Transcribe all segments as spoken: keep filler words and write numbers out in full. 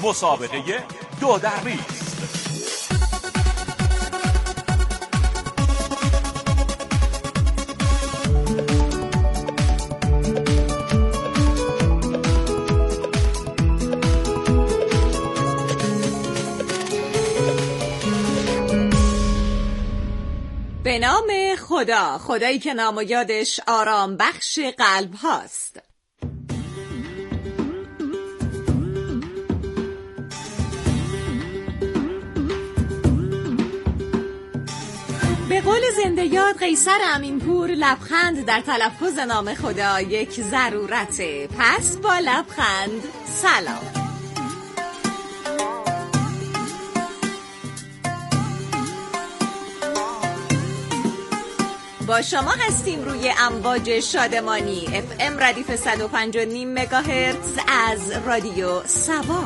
مسابقه دو در بیست. به نام خدا، خدایی که نام و یادش آرام بخش قلب هاست. به قول زنده یاد قیصر امینپور، لبخند در تلفظ نام خدا یک ضرورته. پس با لبخند سلام. با شما هستیم روی امواج شادمانی اف ام ردیف صد و پنج و نیم مگاهرتز از رادیو سبا.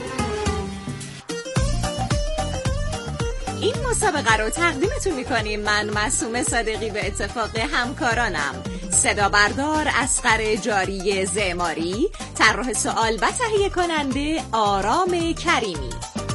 این مسابقه رو تقدیمتون میکنیم من معصومه صادقی به اتفاق همکارانم صدا بردار اصغر جاری زماری، طراح سوال و تهیه کننده آرام کریمی.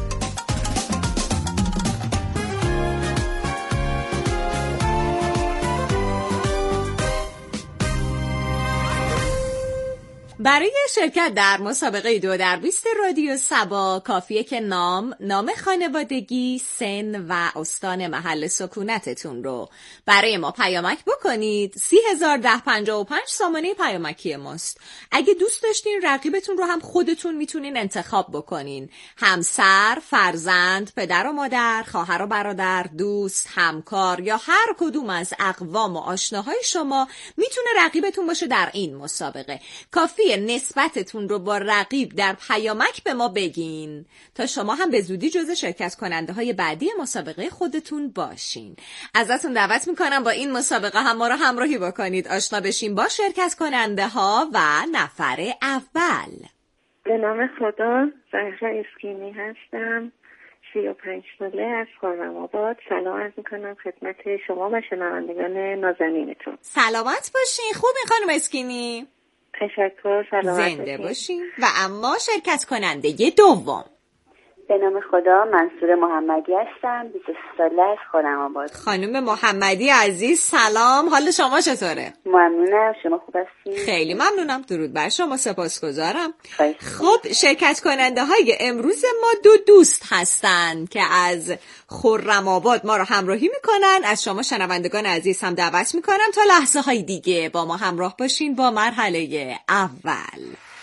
برای شرکت در مسابقه دو در بیست رادیو سبا کافیه که نام، نام خانوادگی، سن و استان محل سکونتتون رو برای ما پیامک بکنید. سی هزار ده پنجاه و پنج سامانه پیامکی ماست. اگه دوست داشتین رقیبتون رو هم خودتون میتونین انتخاب بکنین. همسر، فرزند، پدر و مادر، خواهر و برادر، دوست، همکار یا هر کدوم از اقوام و آشناهای شما میتونه رقیبتون باشه در این مسابقه. کافیه نسبتتون رو با رقیب در پیامک به ما بگین تا شما هم به زودی جزو شرکت کننده های بعدی مسابقه خودتون باشین. ازتون دعوت میکنم با این مسابقه هم ما رو همراهی بکنید، آشنا بشین با شرکت کننده ها و نفر اول. به نام خدا، زهرا اسکینی هستم، سی و پنج ساله از خرم‌آباد. سلام عرض میکنم خدمت شما و شنوندگان نازنینتون. سلامت باشین. خوبین خانم اسکینی؟ تشکر. سلامت زنده باشین. و اما شرکت کننده دوم. به نام خدا، منصور محمدی هستم، بیست و سه ساله از خرم‌آباد. خانم محمدی عزیز سلام، حال شما چطوره؟ ممنونم، شما خوب هستین؟ خیلی ممنونم، درود بر شما، سپاسگزارم. خب شرکت کننده های امروز ما دو دوست هستن که از خرم‌آباد ما رو همراهی میکنن. از شما شنوندگان عزیز هم دعوت میکنم تا لحظه های دیگه با ما همراه باشین با مرحله اول.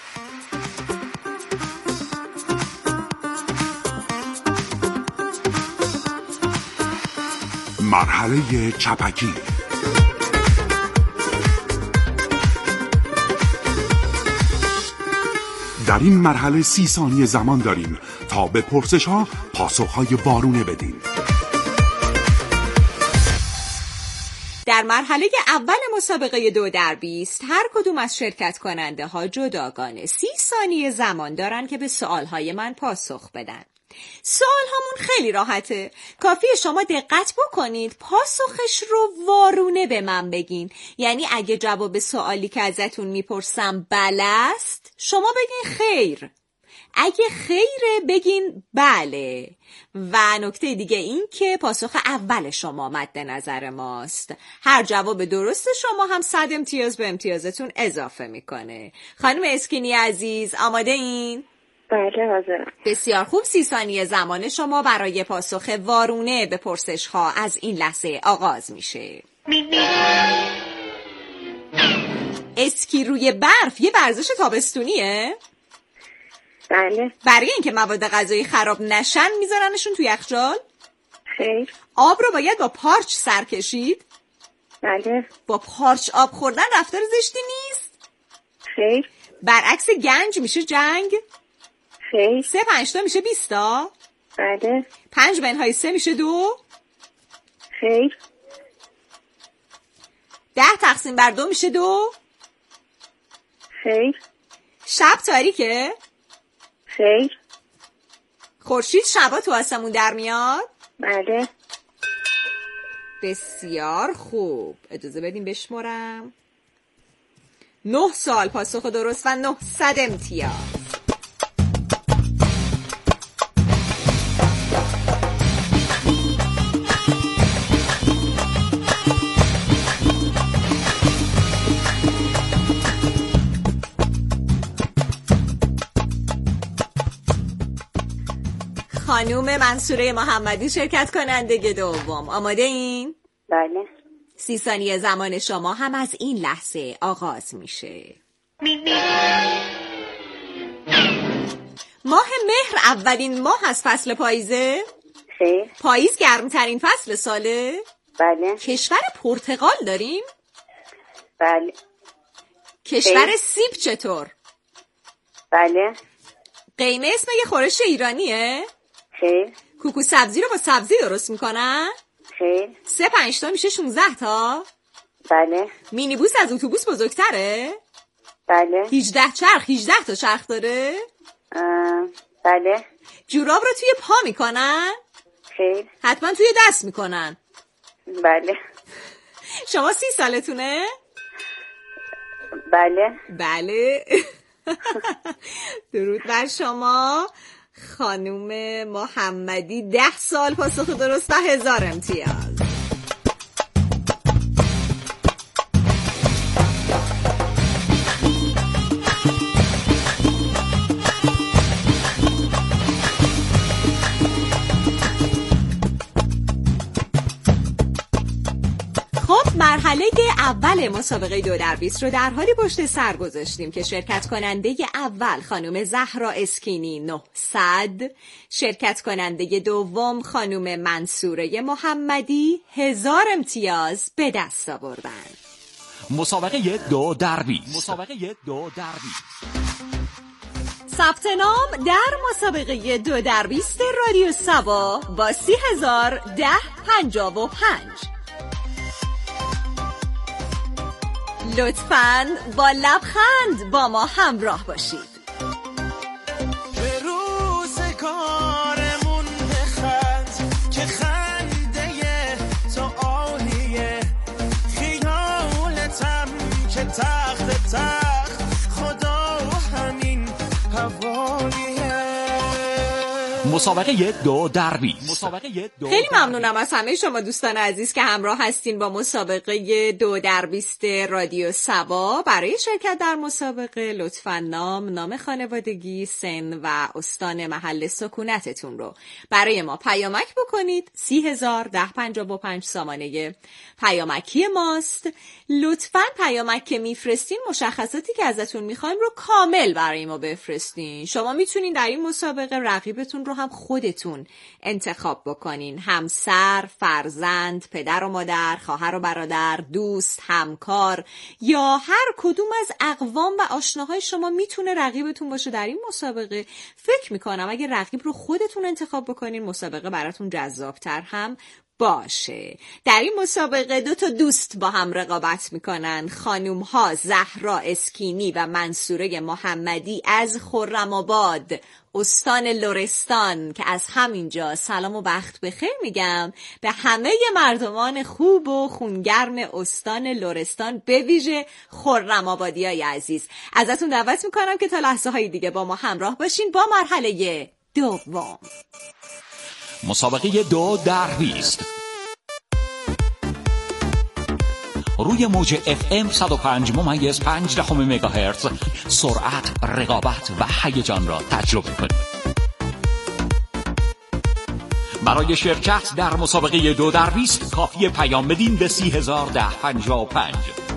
مرحله چپکی. در این مرحله سی ثانیه زمان داریم تا به پرسش ها پاسخ های وارونه بدیم. در مرحله اول مسابقه دو در بیست هر کدوم از شرکت کننده ها جداگانه سی ثانیه زمان دارن که به سوال های من پاسخ بدن. سوال هامون خیلی راحته، کافیه شما دقت بکنید پاسخش رو وارونه به من بگین. یعنی اگه جواب سوالی که ازتون میپرسم بله است، شما بگین خیر. اگه خیره بگین بله. و نکته دیگه این که پاسخ اول شما مد نظر ماست. هر جواب درست شما هم صد امتیاز به امتیازتون اضافه میکنه. خانم اسکینی عزیز آماده این؟ بله حاضرم. بسیار خوب. سی ثانیه زمان شما برای پاسخ وارونه به پرسش ها از این لحظه آغاز میشه. اسکی روی برف یه ورزش تابستونیه؟ بله. برای اینکه مواد غذایی خراب نشن میذارنشون توی یخچال؟ خیر. آب رو باید با پارچ سر کشید؟ بله. با پارچ آب خوردن رفتار زشتی نیست؟ خیر. برعکس گنج میشه جنگ؟ خیر. سه پنج تا میشه بیستا؟ بله. پنج منهای سه میشه دو؟ خیر. ده تقسیم بر دو میشه دو؟ خیر. شب تاریکه؟ خیر. خورشید شبا تو آسمون در میاد؟ بله. بسیار خوب. اجازه بدیم بشمارم. نه سال پاسخ درست و نهصد امتیاز. خانوم منصوره محمدی شرکت کننده دوم. آماده این؟ بله. سی ثانیه زمان شما هم از این لحظه آغاز میشه. ماه مهر اولین ماه از فصل پاییزه؟ خیر. پاییز گرمترین فصل ساله؟ بله. کشور پرتغال داریم؟ بله. کشور خیر. سیب چطور؟ بله. قیمه اسم یه خورش ایرانیه؟ خیر. کوکو سبزی رو با سبزی درست میکنن؟ خیر. سه پنج تا میشه شونزده تا؟ بله. مینیبوس از اتوبوس بزرگتره؟ بله. هجده چرخ هجده تا چرخ داره؟ اه، بله. جوراب رو توی پا میکنن؟ خیر. حتما توی دست میکنن. بله. شما سی سالتونه؟ بله. بله. درود بر شما خانوم محمدی. ده سال پاسخ درست و هزار امتیاز. مرحله اول مسابقه دو در بیست رو در حالی پشت سر گذاشتیم که شرکت کننده اول خانم زهرا اسکینی نهصد، شرکت کننده دوم خانم منصوره محمدی هزار امتیاز به دست آوردن. مسابقه دو در بیست. مسابقه دو در بیست. ثبت نام در مسابقه دو در بیست رادیو سبا با سی هزار ده پنجاه و پنج. لطفاً با لبخند با ما همراه باشید. به روز کارمون بخند که خنده تو عالیه، خیالتم که تخت تخت خدا همین حوالیه. مسابقه دو در بیست. مسابقه دو. خیلی ممنونم از همه شما دوستان عزیز که همراه هستین با مسابقه دو در بیست رادیو سبا. برای شرکت در مسابقه لطفاً نام، نام خانوادگی، سن و استان محل سکونتتون رو برای ما پیامک بکنید. سی هزار ده پنجاه و پنج سامانه پیامکی ماست. لطفاً پیامک که میفرستین مشخصاتی که ازتون میخوایم رو کامل برای ما بفرستین. شما میتونین در این مسابقه رقیبتون رو هم خودتون انتخاب بکنین. همسر، فرزند، پدر و مادر، خواهر و برادر، دوست، همکار یا هر کدوم از اقوام و آشناهای شما میتونه رقیبتون باشه در این مسابقه. فکر میکنم اگه رقیب رو خودتون انتخاب بکنین مسابقه براتون جذابتر هم باشه. در این مسابقه دو تا دوست با هم رقابت میکنن. خانوم ها زهرا اسکینی و منصوره محمدی از خرم‌آباد استان لرستان که از همینجا سلام و بخت بخیر میگم به همه مردمان خوب و خونگرم استان لرستان، به ویژه خرم‌آبادیای عزیز. ازتون دعوت میکنم که تا لحظه های دیگه با ما همراه باشین با مرحله دوم. مسابقه دو در بیست. روی موج اف ام صد و پنج ممیز پنج دهم مگاهرتز سرعت، رقابت و هیجان را تجربه کنید. برای شرکت در مسابقه دو در بیست کافی پیام بدین به سی هزار ده پنجاه و پنج.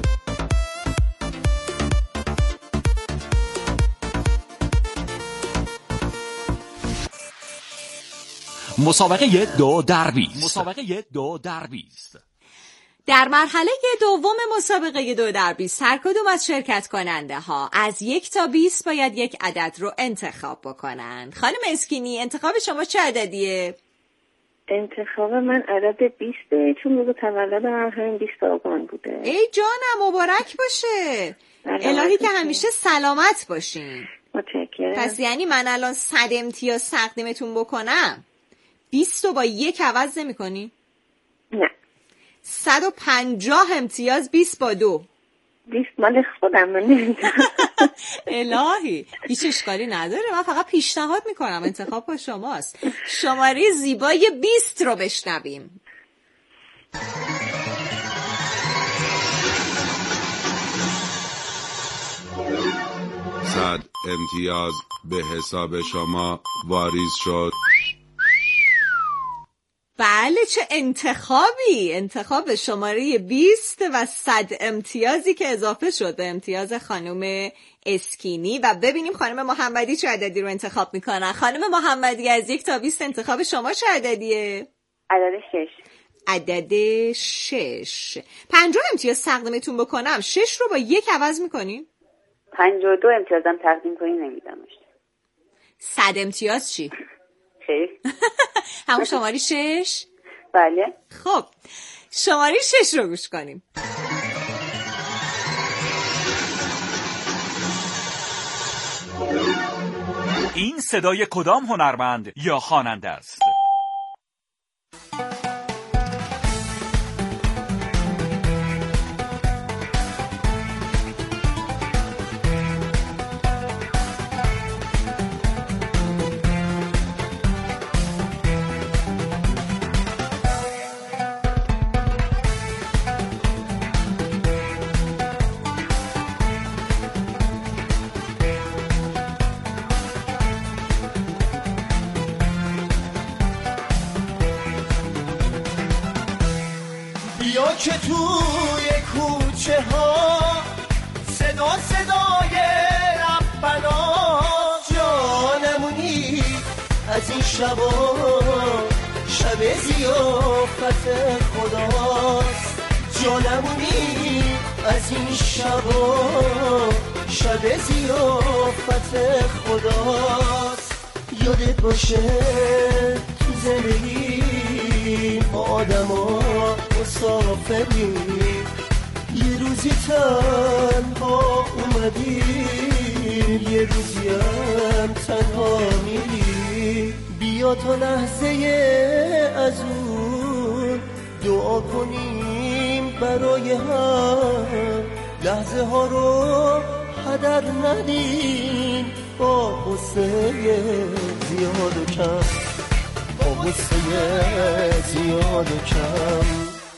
مسابقه دو در بیست. مسابقه دو در بیست. در مرحله دوم مسابقه دو در بیست هر کدوم از شرکت کننده ها از یک تا بیست باید یک عدد رو انتخاب بکنن. خانم اسکینی انتخاب شما چه عددیه؟ انتخاب من عدد بیسته، چون روز تولدم همین بیست آبان بوده. ای جانم مبارک باشه. الهی که همیشه سلامت باشین. متشکرم. پس یعنی من الان صد امتیاز تقدیمتون بکنم بیست رو با یک عوض نمی کنی؟ نه. صد و پنجاه امتیاز بیست با دو. بیست مال خودم من نمیدونم. الهی هیچ اشکالی نداره، من فقط پیشنهاد میکنم، انتخاب با شماست. شماره زیبای بیست رو بشنویم. صد امتیاز به حساب شما واریز شد. بله چه انتخابی، انتخاب شماره بیست و صد امتیازی که اضافه شد به امتیاز خانم اسکینی. و ببینیم خانم محمدی چه عددی رو انتخاب میکنن. خانم محمدی از یک تا بیست انتخاب شما چه عددیه؟ عدد شش. عدد شش. پنجاه امتیاز تقدیمتون بکنم، شش رو با یک عوض میکنین؟ پنجاه و دو امتیازم تقدیم کنی نمیدمش. صد امتیاز چی؟ خیر. همون شماره شش؟ بله. خب شماره شش رو گوش کنیم. این صدای کدام هنرمند یا خواننده است؟ بیا که توی کوچه ها صدا صدای ربنا جانمونی از این شبا شب ضیافت خداست. جانمونی از این شبا شب ضیافت خداست. یادت باشه تو زندگی ما آدم ها مسافریم، یه روزی تنها اومدیم یه روزی هم تنها میریم. بیا تا لحظه از اون دعا کنیم برای هم، لحظه ها رو هدر ندیم با غصه زیاد و کم، با غصه زیاد و کم.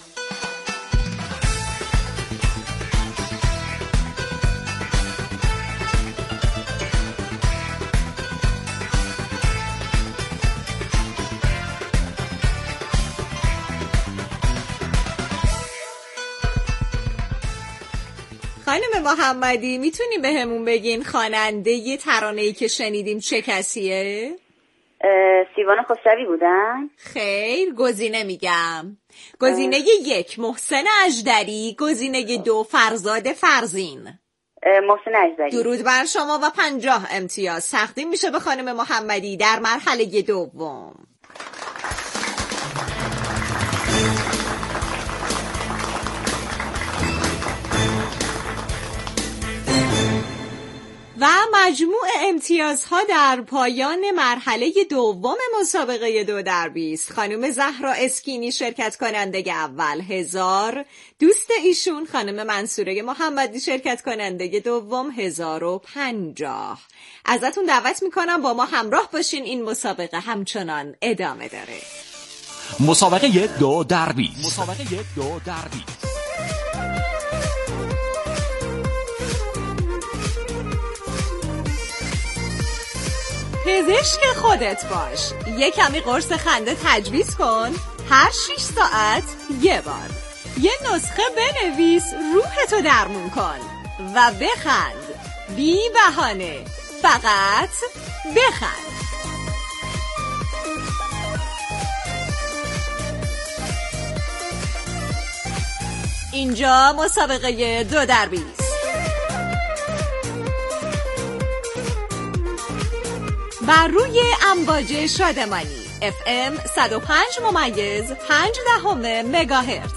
خانم محمدی میتونی به همون بگین خواننده یه ترانه‌ای که شنیدیم چه کسیه؟ سیوان خسروی بودن؟ خیر، گزینه میگم. گزینه یک محسن اژدری، گزینه دو فرزاد فرزین. محسن اژدری. درود بر شما و پنجاه امتیاز تقدیم میشه به خانم محمدی در مرحله دوم. و مجموع امتیازها در پایان مرحله دوم مسابقه دو در بیست. خانم زهرا اسکینی شرکت کننده اول هزار، دوست ایشون خانم منصوره محمدی شرکت کننده دوم هزار و پنجاه. ازتون دعوت میکنم با ما همراه باشین، این مسابقه همچنان ادامه داره. مسابقه دو در بیست. مسابقه دو در بیست. پزشک خودت باش. یه کمی قرص خنده تجویز کن، هر شش ساعت یه بار. یه نسخه بنویس، روحتو درمون کن و بخند بی بهانه، فقط بخند. اینجا مسابقه دو در بیست. بر روی امواج شادمانی اف ام صد و پنج ممیز پنج دهم مگاهرتز.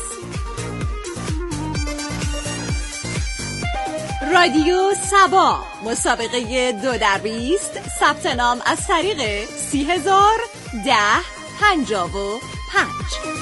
رادیو سبا مسابقه دو در بیست. ثبت نام از طریق سی هزار ده پنجاه و پنج.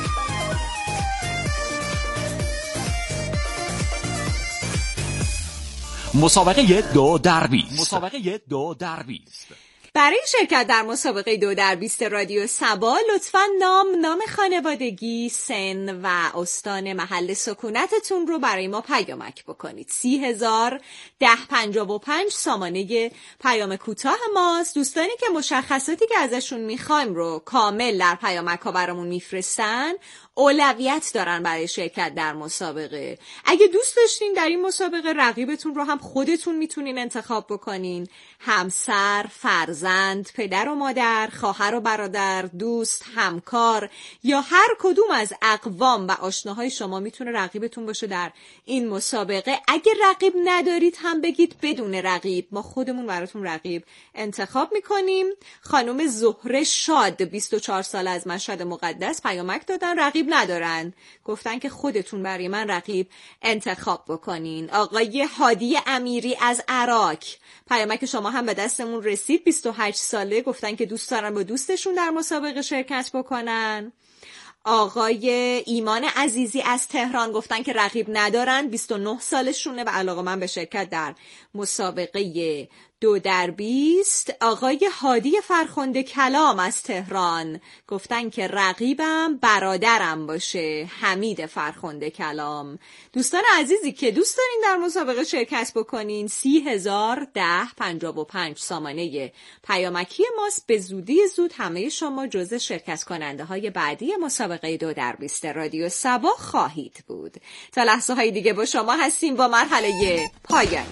مسابقه دو در بیست. مسابقه دو در بیست. برای شرکت در مسابقه دو در بیست رادیو سبا لطفاً نام، نام خانوادگی، سن و استان محل سکونتتون رو برای ما پیامک بکنید. سی هزار ده پنجاه و پنج سامانه پیام کوتاه ماست. دوستانی که مشخصاتی که ازشون میخوایم رو کامل در پیامک ها برامون میفرستن اولویت دارن برای شرکت در مسابقه. اگه دوست داشتین در این مسابقه رقیبتون رو هم خودتون میتونین انتخاب بکنین. همسر، فرزند، پدر و مادر، خواهر و برادر، دوست، همکار یا هر کدوم از اقوام و آشناهای شما میتونه رقیبتون باشه در این مسابقه. اگه رقیب ندارید هم بگید بدون رقیب، ما خودمون براتون رقیب انتخاب میکنیم. خانم زهره شاد بیست و چهار سال از مشهد مقدس پیامک دادن، رقیب ندارن، گفتن که خودتون برای من رقیب انتخاب بکنین. آقای هادی امیری از عراق پیامک شما هم به دستمون رسید، بیست و هشت ساله، گفتن که دوست دارن با دوستشون در مسابقه شرکت بکنن. آقای ایمان عزیزی از تهران گفتن که رقیب ندارن، بیست و نه سالشونه و علاقه‌مند به شرکت در مسابقه دو در بیست. آقای هادی فرخنده کلام از تهران گفتن که رقیبم برادرم باشه، حمید فرخنده کلام. دوستان عزیزی که دوست دارین در مسابقه شرکت بکنین، سی هزار ده پنجاه و پنج سامانه پیامکی ماست. به زودی زود همه شما جزء شرکت کننده های بعدی مسابقه دو در بیست رادیو سبا خواهید بود. تا لحظه های دیگه با شما هستیم با مرحله پایانی.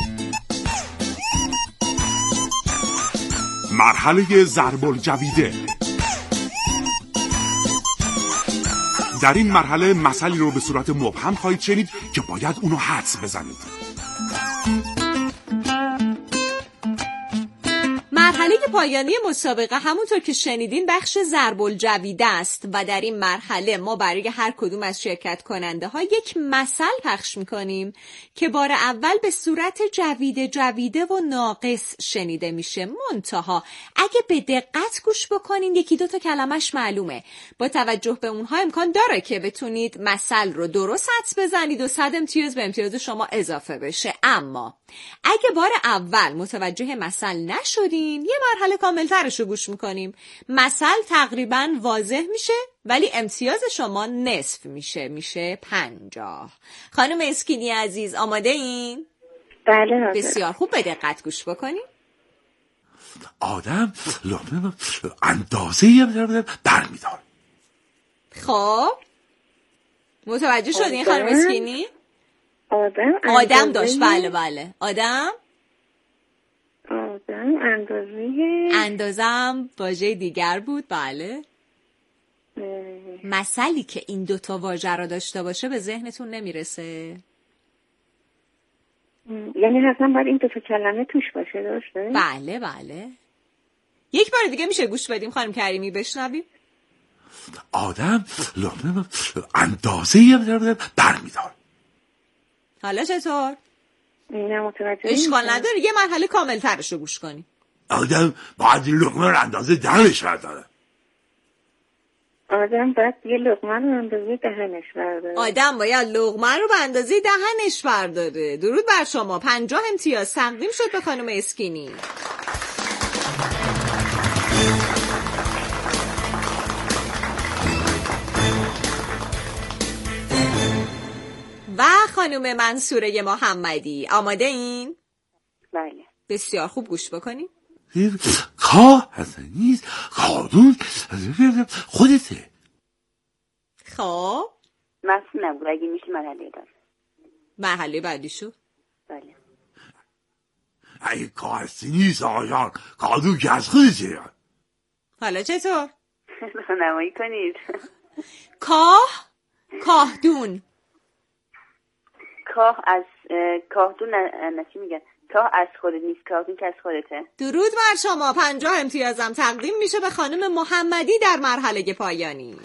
مرحله ضرب الجویده. در این مرحله مثالی رو به صورت مبهم خواهید شنید که باید اونو حدس بزنید. مرحله پایانی مسابقه همونطور که شنیدین بخش ضرب الجویده است و در این مرحله ما برای هر کدوم از شرکت کننده ها یک مثل پخش میکنیم که بار اول به صورت جویده جویده و ناقص شنیده میشه. منتها اگه به دقت گوش بکنین یکی دو تا کلمش معلومه. با توجه به اونها امکان داره که بتونید مثل رو درست حدس بزنید و صد امتیاز به امتیاز شما اضافه بشه. اما اگه بار اول متوجه مثل نشدین یه مرحله کاملترش رو گوش میکنیم. مثل تقریبا واضح میشه ولی امتیاز شما نصف میشه، میشه پنجاه. خانم اسکینی عزیز آماده این؟ بله. بسیار خوب، به دقت گوش بکنیم. آدم لقمه اندازه یه برمیدار. خب متوجه شدین خانم اسکینی؟ آدم آدم داشت، بله بله. آدم آدم اندازه اندازم واژه دیگر بود، بله. مثلی که این دوتا واژه رو داشته باشه به ذهنتون نمیرسه؟ یعنی حتما باید این دوتا کلمه توش باشه، درسته؟ بله بله. یک بار دیگه میشه گوش بدیم خانم کریمی بشنویم؟ آدم لقمه اندازه یه برمیدار. حالا چطور؟ نه متوجه اشکال نداره، یه مرحله کامل ترش رو گوش کنیم. آدم باید لقمه رو اندازه دهنش برداره. آدم باید یه لقمه رو اندازه دهنش برداره. آدم باید لقمه رو به اندازه دهنش برداره. درود بر شما، پنجاه امتیاز تقدیم شد به خانم اسکینی. و خانم منصوره محمدی آماده این؟ بله. بسیار خوب گوش بکنیم. کاه اصلا نیست، قانون خودته. خب مسئول نبود، اگه میشه مرحله دار. مرحله بعدی شو. بله. اگه کاه هستی نیست آقایان، قانون که از خودته. حالا چطور؟ نمایی کنید. کاه کاهدون. کاه از کاهدون نچی میگن، کاه از خودت نیست، کاهدون که از خودته. درود بر شما، پنجاه امتیازم تقدیم میشه به خانم محمدی در مرحله پایانی.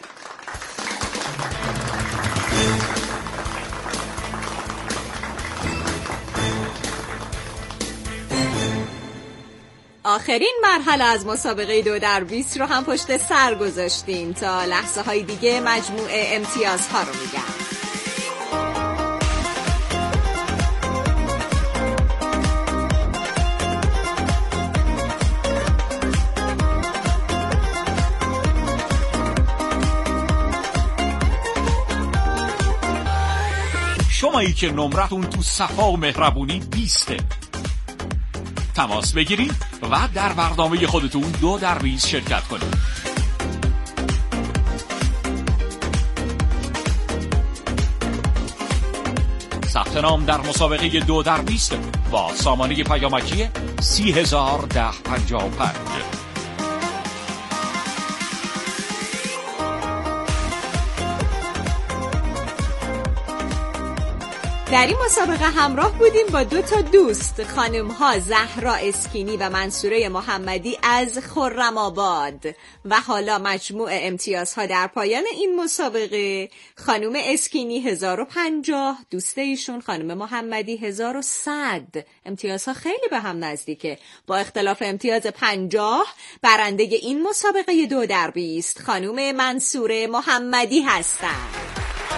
آخرین مرحله از مسابقه دو در بیست رو هم پشت سر گذاشتیم. تا لحظه های دیگه مجموع امتیازها رو میگم. شمایی که نمرتون تو صفا و مهربونی بیسته. تماس بگیرید و در برنامه خودتون دو در بیست شرکت کنید. ثبت نام در مسابقه دو در بیست با سامانه پیامکی سی هزار ده پنجاه و پنج. در این مسابقه همراه بودیم با دو تا دوست، خانم ها زهرا اسکینی و منصوره محمدی از خرم‌آباد و حالا مجموع امتیازها در پایان این مسابقه: خانم اسکینی هزار و پنجاه، دوست ایشون خانم محمدی هزار و صد. امتیازها خیلی به هم نزدیکه. با اختلاف امتیاز پنجاه برنده این مسابقه دو در بیست خانم منصوره محمدی هستند.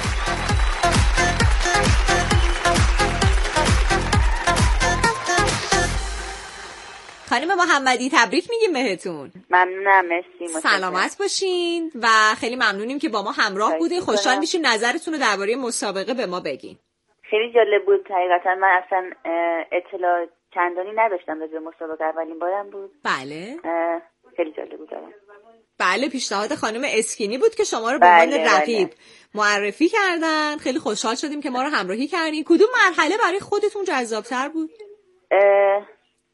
خانم محمدی تبریک میگیم بهتون. ممنونم، مرسی. سلامت باشین و خیلی ممنونیم که با ما همراه بودین. خوشحال میشیم نظرتون رو درباره مسابقه به ما بگین. خیلی جالب بود حقیقتا. من اصلا اطلاع چندانی نداشتم راجع به مسابقه، اولین بارم بود. بله. خیلی جالب بود. دارم. بله، پیشنهاد خانم اسکینی بود که شما رو به عنوان بله، رقیب بله. معرفی کردن. خیلی خوشحال شدیم که ما رو همراهی کردین. کدوم مرحله برای خودتون جذاب‌تر بود؟ اه...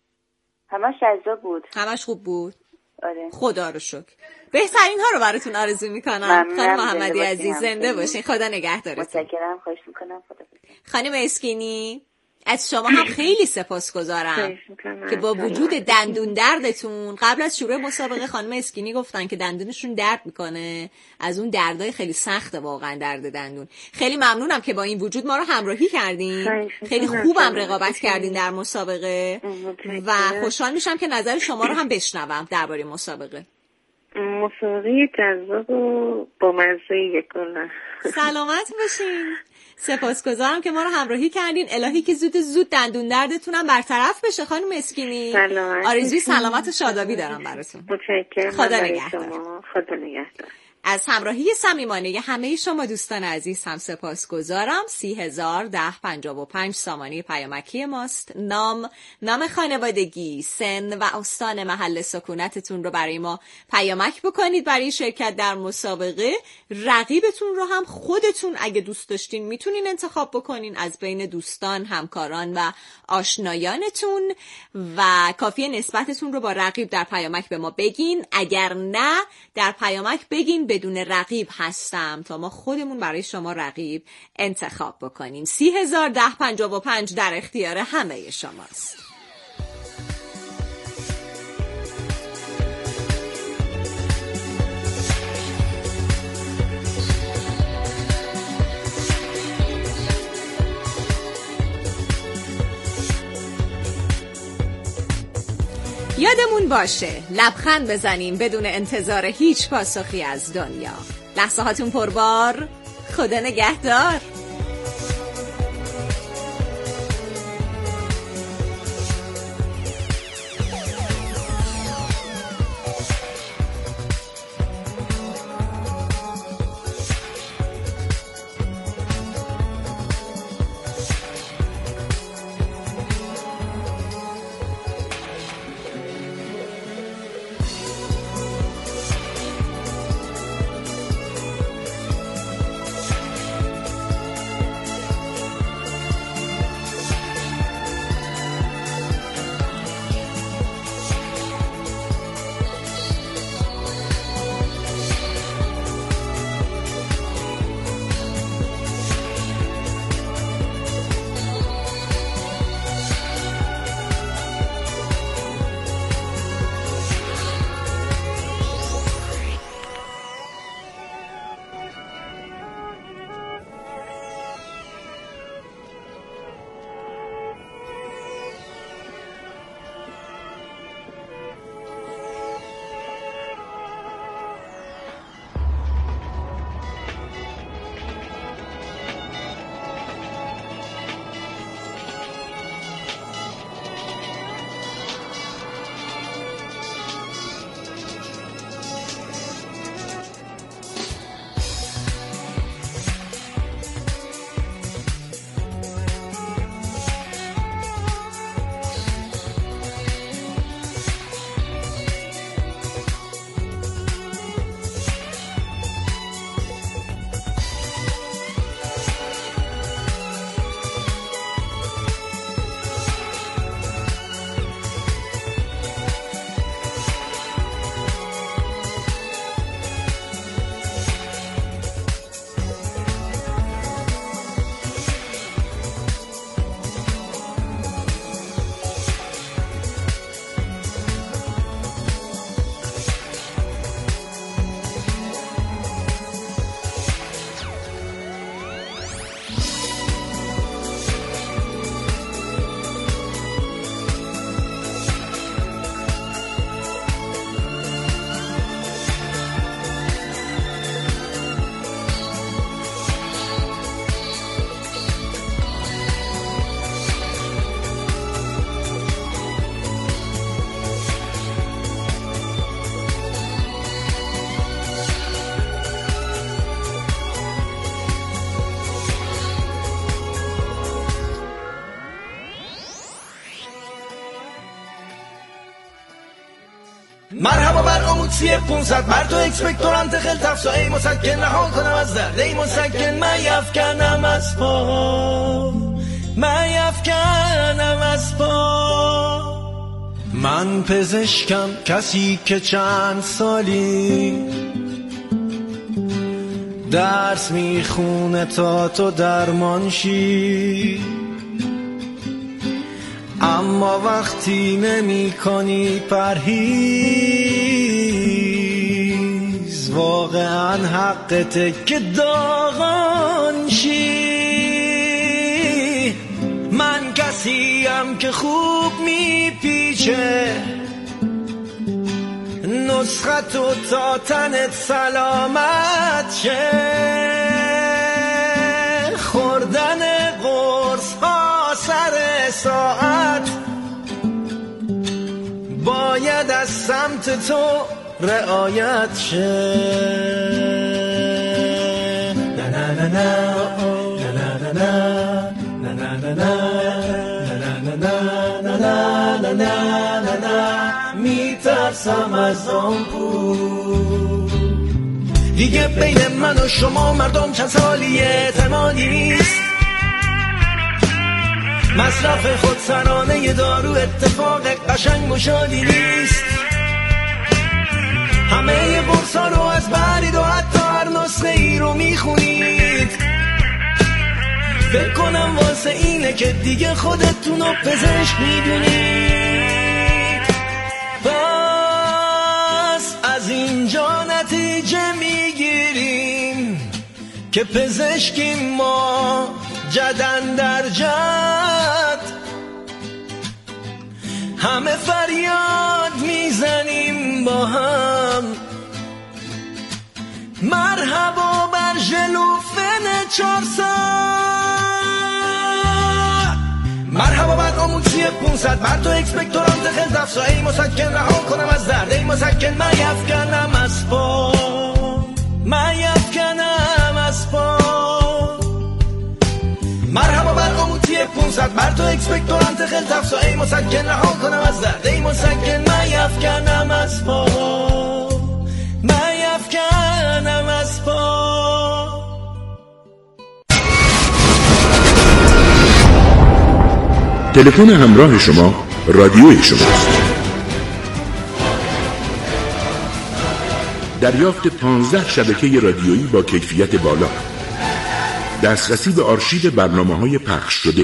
همش جذاب بود. همش خوب بود. آره. خدا رو شکر. بهترین ها رو براتون آرزو میکنم. خانم محمدی عزیز زنده باشین. خدا نگهدارتون. متشکرم، خواهش میکنم. خدا. خانم اسکینی از شما هم خیلی سپاسگزارم که با وجود دندون دردتون قبل از شروع مسابقه خانم اسکینی گفتن که دندونشون درد میکنه، از اون دردای خیلی سخته واقعا درد دندون. خیلی ممنونم که با این وجود ما رو همراهی کردین. خیلی خوبم رقابت کردین در مسابقه و خوشحال میشم که نظر شما رو هم بشنوم درباره مسابقه. مسابقه جذاب و با مزه کلا. سلامت باشین. سپاسگزارم که ما رو همراهی کردین. الهی که زود زود دندون دردتونم برطرف بشه خانم اسکینی. آرزوی سلامت و شادابی دارم براتون. متشکرم. خدا نگهدار. خدا نگهدار. از همراهی صمیمانه همه شما دوستان عزیز هم سپاسگزارم. سی هزار ده پنجاه و پنج سامانه پیامکی ماست. نام، نام خانوادگی، سن و استان محل سکونتتون رو برای ما پیامک بکنید برای شرکت در مسابقه. رقیبتون رو هم خودتون اگه دوست داشتین میتونین انتخاب بکنین از بین دوستان، همکاران و آشنایانتون و کافیه نسبتتون رو با رقیب در پیامک به ما بگین. اگر نه در پیامک بگین بدون رقیب هستم تا ما خودمون برای شما رقیب انتخاب بکنیم. سی هزار ده پنجاه و پنج در اختیار همه شماست. یادمون باشه لبخند بزنیم بدون انتظار هیچ پاسخی از دنیا. لحظه هاتون پربار. خدا نگهدار. مرحبا بر آموزی پونصد بر تو اکسپکتورانت خلطفت و ای مسکن رها کنم از درد ای مسکن من یفکنم از پا من یفکنم از پا من پزشکم کسی که چند سالی درس میخونه تا تو درمان شی اما وقتی نمی کنی پرهیز واقعا حقته که داغان شی من کسیم که خوب میپیچه نسخه تو تا تنت سلامت شه خوردن قرص ها سر ساعت باید از سمت تو رعایت شه نه نه نه نه نه نه نه نه نه نه میترسم از آن پول دیگه بین من و شما مردم چند سالی اعتمادی نیست مصرف خودسرانه دارو اتفاق قشنگ و شادی نیست همه قرصا رو از برید و حتی هر نسخه ای رو میخونید فکر کنم واسه اینه که دیگه خودتون رو پزشک میدونید پس از اینجا نتیجه میگیریم که پزشکیم ما جدن در جد همه فریاد میزنیم با هم مرحبا بر ژلوفن چهارصد مرحبا بر آموزی پونصد بر تو اکسپکتورانت خلطفت و ای مسکن رها کنم از درد ای مسکن من یفکنم از پا من یفکنم از پا مرحبا بر آموزی پونصد بر تو اکسپکتورانت خلطفت و ای مسکن رها کنم از درد ای مسکن من یفکنم از پا من یفکنم از پا تلفن همراه شما رادیوی شماست. دریافت پانزده شبکه رادیویی با کیفیت بالا، دسترسی به آرشیو برنامه‌های پخش شده،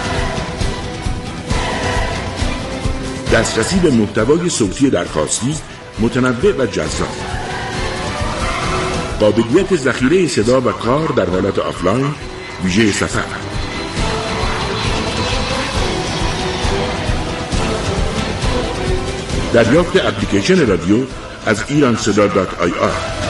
دسترسی به محتوای صوتی درخواستی متنوع و جذاب، قابلیت ذخیره صدا و کار در حالت آفلاین ویژه سفر، دریافت اپلیکیشن رادیو از ایران صدا دات آی آر،